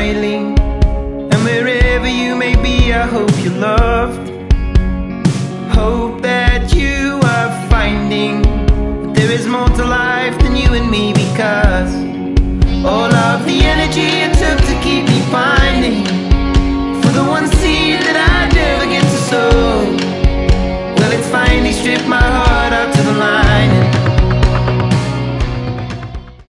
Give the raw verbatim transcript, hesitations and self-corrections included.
smiling. And wherever you may be, I hope you're loved. Hope that you are finding that there is more to life than you and me, because all I